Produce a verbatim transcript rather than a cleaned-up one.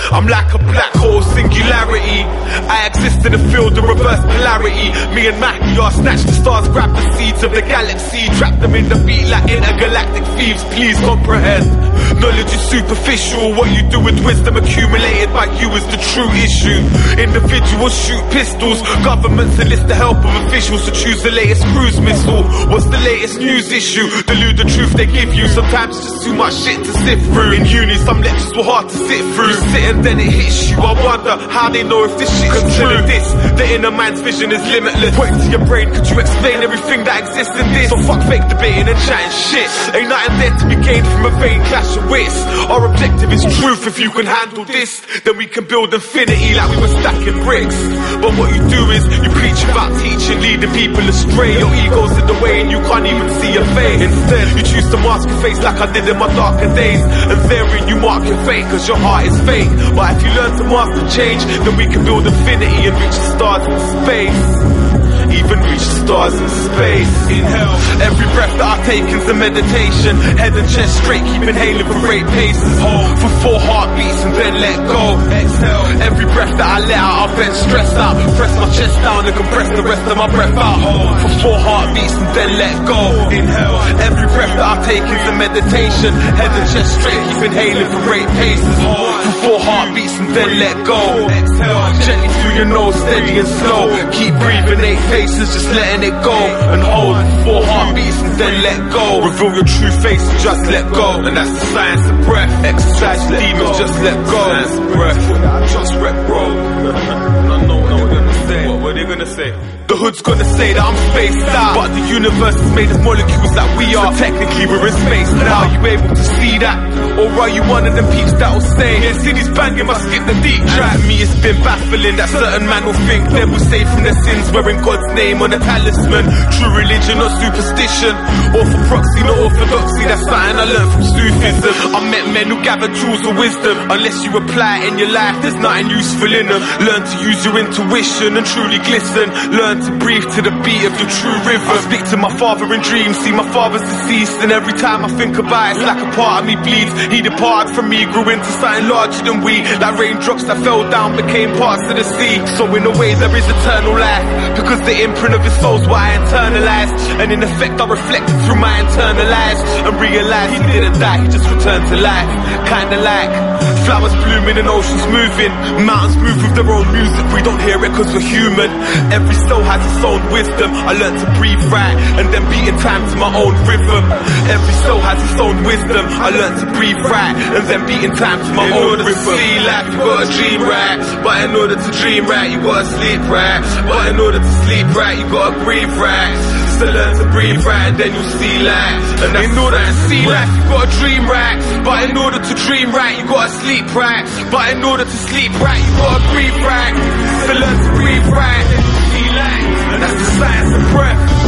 I'm like a black hole, singularity. I exist in a field of reverse polarity. Me and Mahdi snatch the stars, grab the seeds of the galaxy, trap them in the beat like intergalactic thieves. Please comprehend. Knowledge is superficial. What you do with wisdom accumulated by you is the true issue. Individuals shoot pistols. Governments enlist the help of officials to choose the latest cruise missile. What's the latest news issue? Delude the truth they give you. Sometimes it's just too much shit to sift through. In uni, some lectures were hard to sit through. You sit and then it hits you. I wonder how they know if this shit is true. This, the inner man's vision is limitless. Point to your brain, could you explain everything that exists in this? So fuck fake debating and chatting shit. Ain't nothing there to be gained from a vain clash of wits. Our objective is truth. If you can handle this, then we can build infinity like we were stacking bricks. But what you do is you preach about teaching, leading people astray. Your ego's in the way and you can't even see your face. Instead, you choose to mask your face like I did in my darker days, and therein you mark your fate, cause your heart is fake. But if you learn to master change, then we can build infinity and reach the stars in space. Even reach the stars in space. Inhale, every breath that I take is a meditation. Head and chest straight, keep inhaling for great paces. Hold for four heartbeats and then let go. Exhale, every breath that I let out, I vent stress out. Press my chest down and compress the rest of my breath out. Hold for four heartbeats and then let go. Inhale, every breath that I take is a meditation. Head and chest straight, keep inhaling for great paces. Hold for four heartbeats and then let go. Exhale, gently through your nose, steady and slow. Keep breathing eight paces, just letting it go. And hold four heartbeats and then let go. Reveal your true face and just let go. And that's the science of breath. Exercise the demons, just let go. Science of breath. Just rep, bro. I know what they're gonna say. What were they gonna say? The hood's gonna say that I'm spaced out, but the universe is made of molecules like we are. So technically we're in space now. Are you able to see that? Or are you one of them peeps that'll say, yeah, city's banging, must skip the deep track? To me it's been baffling that certain man will think they will save from their sins, wearing God's name on a talisman. True religion or superstition, or for proxy, not orthodoxy. That's something I learned from Sufism. I met men who gather tools of wisdom. Unless you apply it in your life, there's nothing useful in them. Learn to use your intuition and truly glisten. Learn to breathe to the beat of your true rhythm. I speak to my father in dreams, see my father's deceased, and every time I think about it, it's like a part of me bleeds. He departed from me, grew into something larger than we. Like raindrops that fell down became parts of the sea. So in a way there is eternal life, because the imprint of his soul's what I internalized. And in effect I reflected through my internal eyes and realized he didn't die, he just returned to life. Kinda like flowers blooming and oceans moving. Mountains move with their own music, we don't hear it cause we're human. Every soul has its own wisdom. I learned to breathe right and then beat in time to my own rhythm. Every soul has its own wisdom. I learned to breathe right and then beat in time to my in own rhythm. In order to see life you gotta dream right, but in order to dream right you gotta sleep right, but in order to sleep right you gotta breathe right. So learn to breathe right and then you'll see life. And in order to see life you gotta dream right, but in order to dream right you gotta sleep right, but in order to sleep right you gotta breathe right. So learn to breathe right and then you'll see life. And that's the science of breath.